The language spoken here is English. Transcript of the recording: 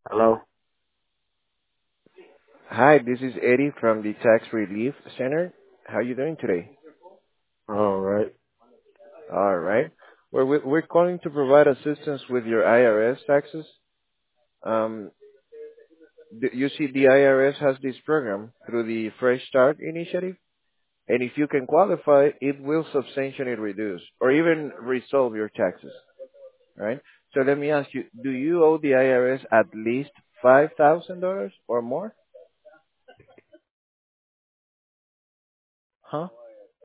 Hello? Hi, this is Eddie from the Tax Relief Center. How are you doing today? All right. All right. We're calling to provide assistance with your IRS taxes. Um, you see, the IRS has this program through the Fresh Start initiative, and if you can qualify, it will substantially reduce or even resolve your taxes. Right? So let me ask you: do you owe the IRS at least $5,000 or more? Huh?